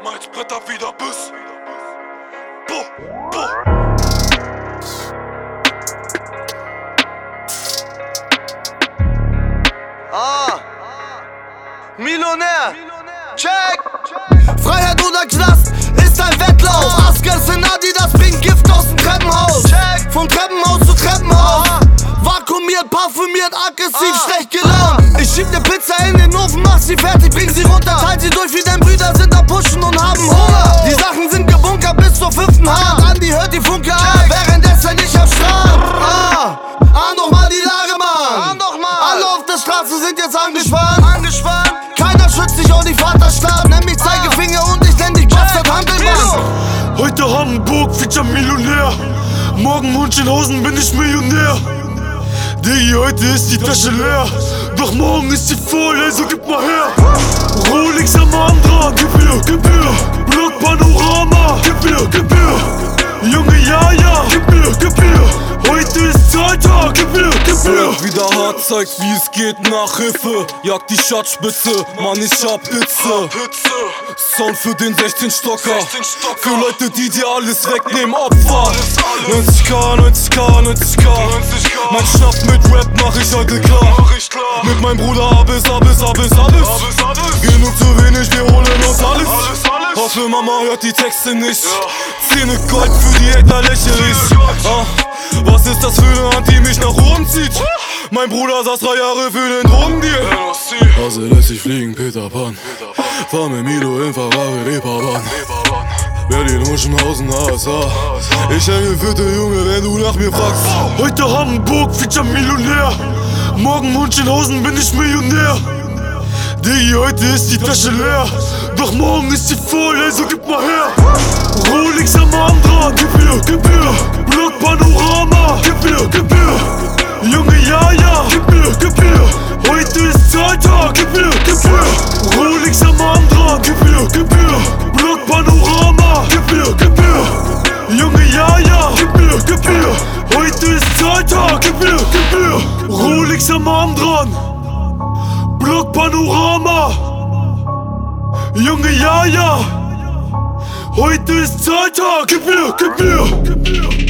Malzbretter wieder Biss. Boah, boah. Millionär, check! Freiheit oder Knast ist ein Wettlauf. Askers in Adidas bringt Gift aus dem Treppenhaus. Check! Von Treppenhaus zu Treppenhaus. Vakuumiert, parfümiert, aggressiv, schlecht gelaunt. Ich schieb ne Pizza in den Ofen, mach sie fertig, bring sie runter. Teil sie durch wie dein Brüder sind am Pushen und haben Hunger. Die Sachen sind gebunkert bis zur 5. Hand. Andi hört die Funke an, währenddessen ich am Strand. Ahn doch mal die Lage, Mann. Alle auf der Straße sind jetzt angespannt. Keiner schützt dich und die Vaterstadt. Nenn mich Zeigefinger und ich nenn dich Bastard Handelmann. Heute Hamburg, Feature Millionär. Morgen Münchenhausen bin ich Millionär. Digi, heute ist die Tasche leer. Doch morgen ist sie voll, also gib mal her. Rolex am Arm dran, gib mir. Block Panorama, gib mir. Junge, ja, gib mir. Heute ist Zahltag, gib mir. Wieder hart zeigt, wie es geht nach Hilfe. Jagt die Schatzspitze, Mann, ich hab Hitze. Sound für den 16-Stocker. Für Leute, die dir alles wegnehmen, Opfer. 90k. Mein Schnapp mit Rap mach ich heute klar. Mit meinem Bruder alles. Genug zu wenig, wir holen uns alles. Hoffe, Mama hört die Texte nicht. Zähne Gold für die Hater lächerlich. Was ist das für eine Hand, die mich nach oben zieht? Mein Bruder saß 3 Jahre für den Drogendeal. Hase lässt sich fliegen, Peter Pan. Fahr mit Milo in Ferrari, Reeperbahn. Berlin, Münchenhausen, ASA. Ich hänge vierte Junge, wenn du nach mir fragst. Heute Hamburg, Feature Millionär. Morgen Münchenhausen bin ich Millionär. Digi, heute ist die Tasche leer. Doch morgen ist sie voll, also gib mal her. Rolex am Arm dran, gib mir. Block Panorama, gib mir. Junge, ja, gib mir. Heute ist Zahltag, gib mir. Rolex am Arm dran, gib mir. Block Panorama, gib mir. Junge, ja, gib mir. Heute ist Zahltag, gib mir. Rolex am Arm dran. Block Panorama. Junge, ja. Heute ist Zahltag, gib mir.